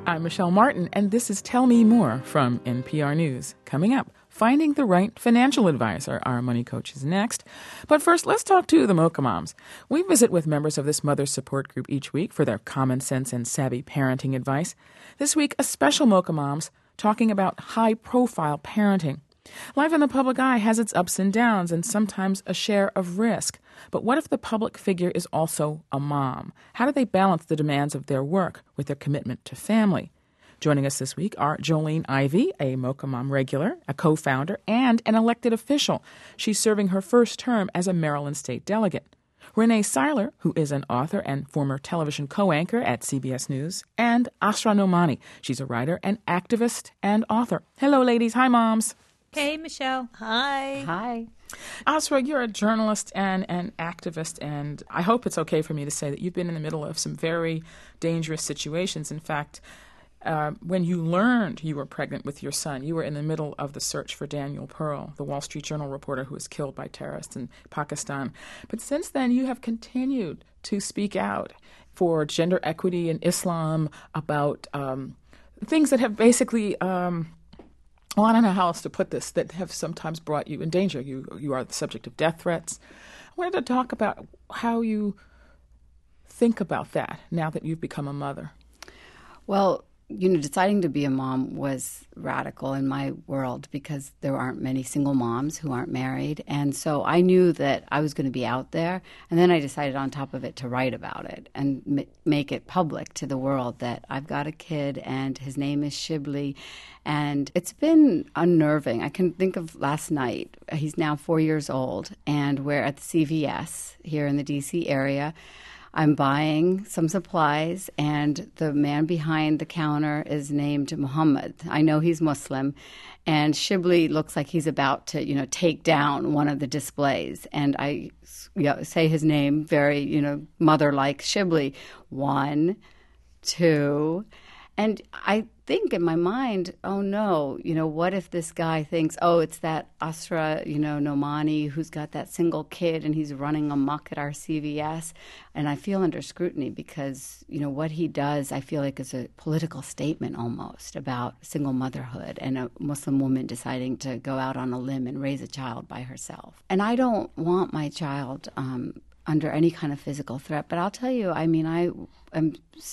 I'm Michelle Martin, and this is Tell Me More from NPR News. Coming up, finding the right financial advisor. Our money coach is next. But first, let's talk to the Mocha Moms. We visit with members of this mother support group each week for their common sense and savvy parenting advice. This week, a special Mocha Moms talking about high-profile parenting. Life in the public eye has its ups and downs and sometimes a share of risk. But what if the public figure is also a mom? How do they balance the demands of their work with their commitment to family? Joining us this week are Jolene Ivey, a Mocha Mom regular, a co-founder, and an elected official. She's serving her first term as a Maryland state delegate. Renee Seiler, who is an author and former television co-anchor at CBS News, and Asra Nomani. She's a writer and activist and author. Hello, ladies. Hi, moms. Hey, Michelle. Hi. Hi. Asra, you're a journalist and an activist, and I hope it's okay for me to say that you've been in the middle of some very dangerous situations. In fact, when you learned you were pregnant with your son, you were in the middle of the search for Daniel Pearl, the Wall Street Journal reporter who was killed by terrorists in Pakistan. But since then, you have continued to speak out for gender equity in Islam, about things that have basically... well, I don't know how else to put this, that have sometimes brought you in danger. You are the subject of death threats. I wanted to talk about how you think about that now that you've become a mother. Well, deciding to be a mom was radical in my world because there aren't many single moms who aren't married. And so I knew that I was going to be out there. And then I decided on top of it to write about it and make it public to the world that I've got a kid and his name is Shibli. And it's been unnerving. I can think of last night. He's now 4 years old, and we're at the CVS here in the D.C. area. I'm buying some supplies, and the man behind the counter is named Muhammad. I know he's Muslim, and Shibli looks like he's about to, take down one of the displays. And I say his name very, mother-like, Shibli. 1, 2, and I think in my mind, oh no, what if this guy thinks, oh, it's that Asra, Nomani who's got that single kid and he's running amok at our CVS. And I feel under scrutiny because, what he does, I feel like is a political statement almost about single motherhood and a Muslim woman deciding to go out on a limb and raise a child by herself. And I don't want my child under any kind of physical threat. But I'll tell you, I am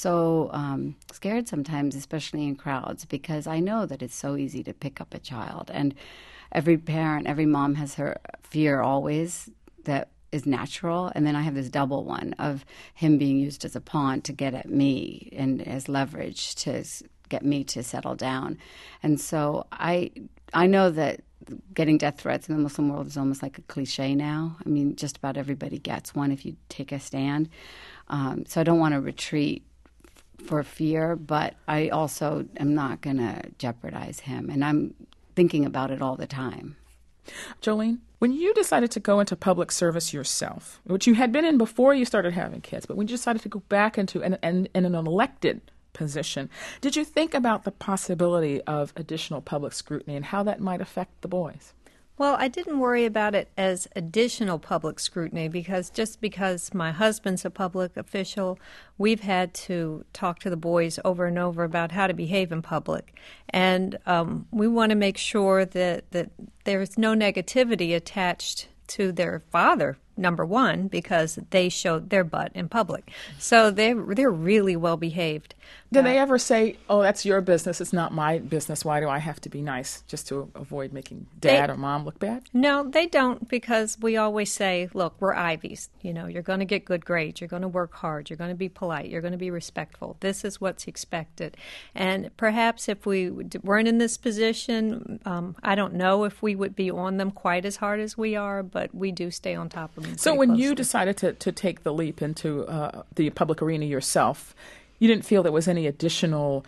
so scared sometimes, especially in crowds, because I know that it's so easy to pick up a child. And every parent, every mom has her fear always that is natural. And then I have this double one of him being used as a pawn to get at me and as leverage to get me to settle down. And so I know that getting death threats in the Muslim world is almost like a cliche now. I mean, just about everybody gets one if you take a stand. So I don't want to retreat for fear, but I also am not going to jeopardize him. And I'm thinking about it all the time. Jolene, when you decided to go into public service yourself, which you had been in before you started having kids, but when you decided to go back into an elected position, did you think about the possibility of additional public scrutiny and how that might affect the boys? Well, I didn't worry about it as additional public scrutiny because my husband's a public official, we've had to talk to the boys over and over about how to behave in public. And we want to make sure that there's no negativity attached to their father, number one, because they showed their butt in public. So they're really well behaved. Do they ever say, oh, that's your business, it's not my business, why do I have to be nice, just to avoid making dad or mom look bad? No, they don't, because we always say, look, we're Ivies. You're going to get good grades, you're going to work hard, you're going to be polite, you're going to be respectful. This is what's expected. And perhaps if we weren't in this position, I don't know if we would be on them quite as hard as we are, but we do stay on top of them. So when you decided to take the leap into the public arena yourself, you didn't feel there was any additional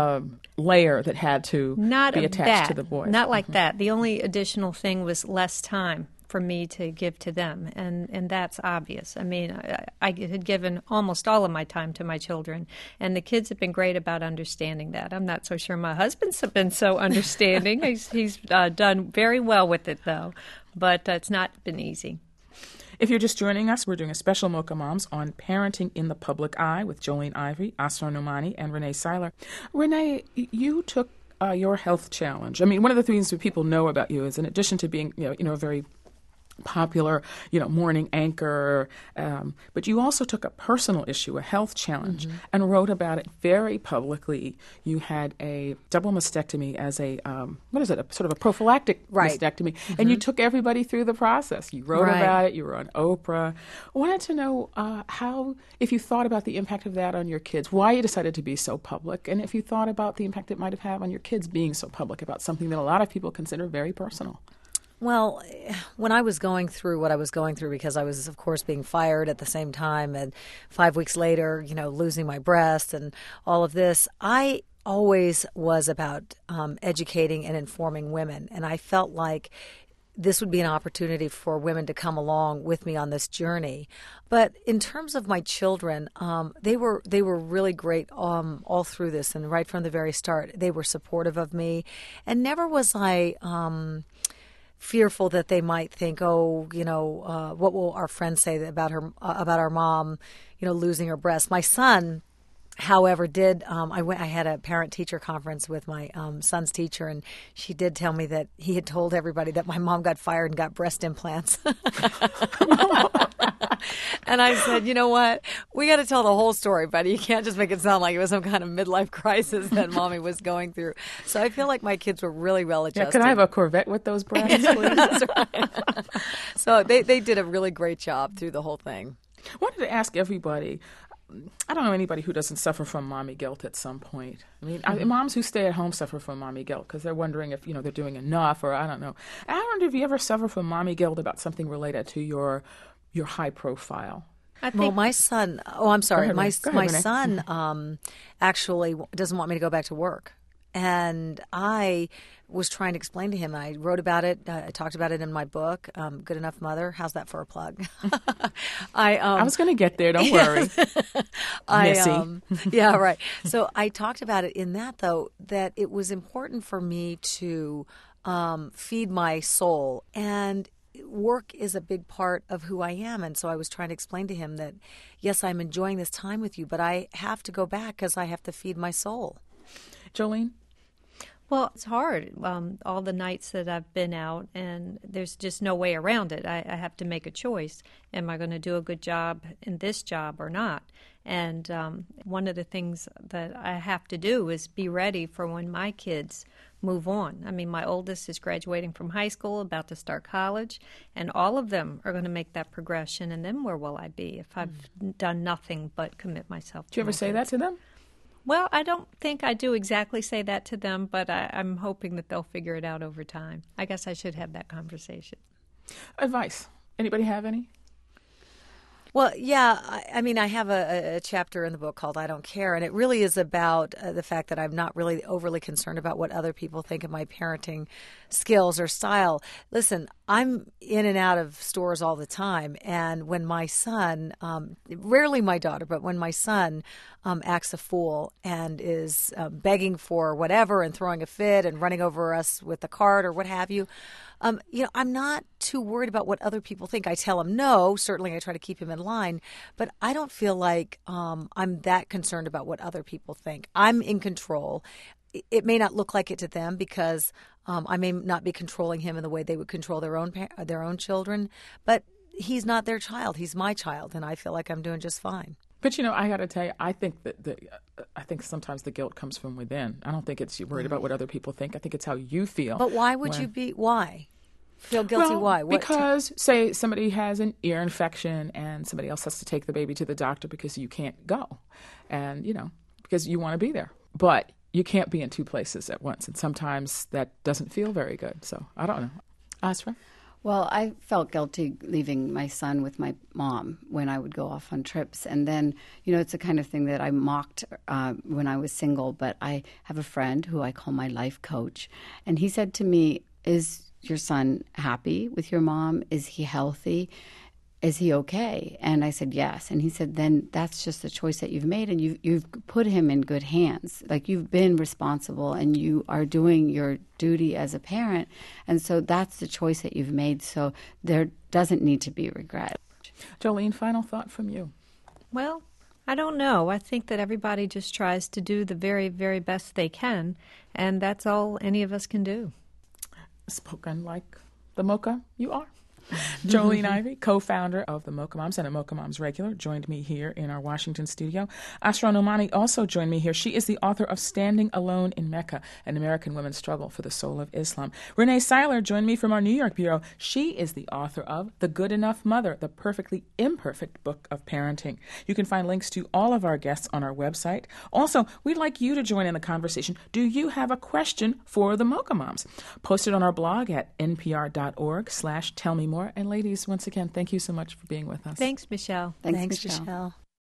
layer that had to be attached to the boys? Not like that. The only additional thing was less time for me to give to them, and that's obvious. I mean, I had given almost all of my time to my children, and the kids have been great about understanding that. I'm not so sure my husband's been so understanding. He's done very well with it, though, but it's not been easy. If you're just joining us, we're doing a special Mocha Moms on parenting in the public eye with Jolene Ivey, Asra Nomani, and Renee Seiler. Renee, you took your health challenge. I mean, one of the things that people know about you is, in addition to being, a very popular, morning anchor, but you also took a personal issue, a health challenge, and wrote about it very publicly. You had a double mastectomy as a, a sort of a prophylactic mastectomy, and you took everybody through the process. You wrote about it. You were on Oprah. I wanted to know if you thought about the impact of that on your kids, why you decided to be so public, and if you thought about the impact it might have had on your kids being so public about something that a lot of people consider very personal. Well, when I was going through what I was going through, because I was, of course, being fired at the same time, and 5 weeks later, losing my breast and all of this, I always was about educating and informing women. And I felt like this would be an opportunity for women to come along with me on this journey. But in terms of my children, they were really great all through this. And right from the very start, they were supportive of me. And never was I fearful that they might think, what will our friends say about her, about our mom, losing her breast. My son, however, did. I had a parent-teacher conference with my son's teacher, and she did tell me that he had told everybody that my mom got fired and got breast implants. And I said, you know what? We got to tell the whole story, buddy. You can't just make it sound like it was some kind of midlife crisis that Mommy was going through. So I feel like my kids were really well adjusted. Yeah, could I have a Corvette with those breasts, please? That's right. So they did a really great job through the whole thing. I wanted to ask everybody, I don't know anybody who doesn't suffer from mommy guilt at some point. I mean, moms who stay at home suffer from mommy guilt because they're wondering if, they're doing enough, or I don't know. I wonder if you ever suffer from mommy guilt about something related to your high profile. Well, my son, I'm sorry, my son actually doesn't want me to go back to work. And I was trying to explain to him, I wrote about it, I talked about it in my book, Good Enough Mother. How's that for a plug? I was going to get there, don't worry. Missy. Yeah, right. So I talked about it in that, though, that it was important for me to feed my soul, and work is a big part of who I am. And so I was trying to explain to him that, yes, I'm enjoying this time with you, but I have to go back because I have to feed my soul. Jolene? Well, it's hard. All the nights that I've been out, and there's just no way around it. I have to make a choice. Am I going to do a good job in this job or not? And one of the things that I have to do is be ready for when my kids move on. I mean, my oldest is graduating from high school, about to start college, and all of them are going to make that progression. And then where will I be if I've done nothing but commit myself to Do you ever say that to them? Well, I don't think I do exactly say that to them, but I'm hoping that they'll figure it out over time. I guess I should have that conversation. Advice. Anybody have any? Well, yeah, I mean, I have a chapter in the book called I Don't Care, and it really is about the fact that I'm not really overly concerned about what other people think of my parenting skills or style. Listen, I'm in and out of stores all the time, and when my son, rarely my daughter, but when my son acts a fool and is begging for whatever and throwing a fit and running over us with the cart or what have you, I'm not too worried about what other people think. I tell him no. Certainly I try to keep him in line, but I don't feel like I'm that concerned about what other people think. I'm in control. It may not look like it to them because I may not be controlling him in the way they would control their own children, but he's not their child. He's my child, and I feel like I'm doing just fine. But, I got to tell you, I think I think sometimes the guilt comes from within. I don't think it's you're worried about what other people think. I think it's how you feel. But why would you be? Why? Feel guilty? Well, why? Because, say, somebody has an ear infection and somebody else has to take the baby to the doctor because you can't go. And, because you want to be there. But you can't be in two places at once. And sometimes that doesn't feel very good. So, I don't know. Asra? Well, I felt guilty leaving my son with my mom when I would go off on trips. And then, it's the kind of thing that I mocked when I was single. But I have a friend who I call my life coach. And he said to me, is your son happy with your mom? Is he healthy? Is he okay? And I said, yes. And he said, then that's just the choice that you've made, and you've put him in good hands. Like, you've been responsible and you are doing your duty as a parent. And so that's the choice that you've made. So there doesn't need to be regret. Jolene, final thought from you. Well, I don't know. I think that everybody just tries to do the very, very best they can, and that's all any of us can do. Spoken like the mocha you are. Jolene Ivey, co-founder of the Mocha Moms and a Mocha Moms regular, joined me here in our Washington studio. Asra Nomani also joined me here. She is the author of Standing Alone in Mecca, an American women's struggle for the soul of Islam. Renee Seiler joined me from our New York bureau. She is the author of The Good Enough Mother, the perfectly imperfect book of parenting. You can find links to all of our guests on our website. Also, we'd like you to join in the conversation. Do you have a question for the Mocha Moms? Post it on our blog at npr.org/tellmemore. And ladies, once again, thank you so much for being with us. Thanks, Michelle. Thanks, Michelle.